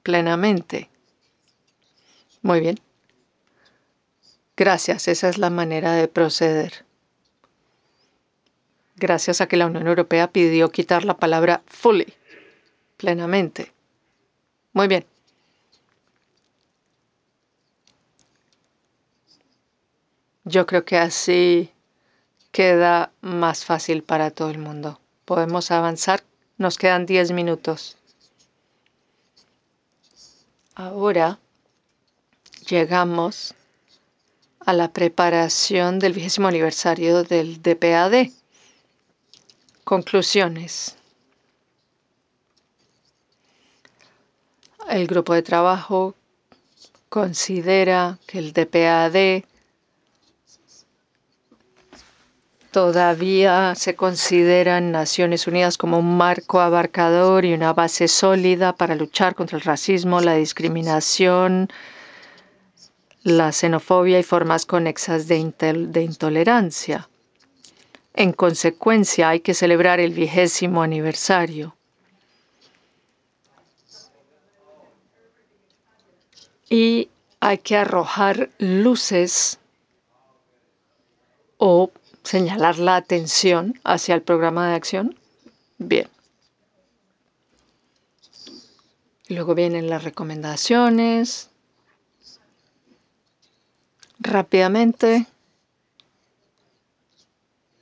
plenamente. Muy bien. Gracias, esa es la manera de proceder. Gracias a que la Unión Europea pidió quitar la palabra fully, plenamente. Muy bien. Yo creo que así queda más fácil para todo el mundo. Podemos avanzar. Nos quedan 10 minutos. Ahora llegamos a la preparación del 20º aniversario del DPAD. Conclusiones. El grupo de trabajo considera que el DPAD todavía se considera en Naciones Unidas como un marco abarcador y una base sólida para luchar contra el racismo, la discriminación, la xenofobia y formas conexas de intolerancia. En consecuencia, hay que celebrar el 20º aniversario. Y hay que arrojar luces o señalar la atención hacia el programa de acción. Bien. Luego vienen las recomendaciones. Rápidamente,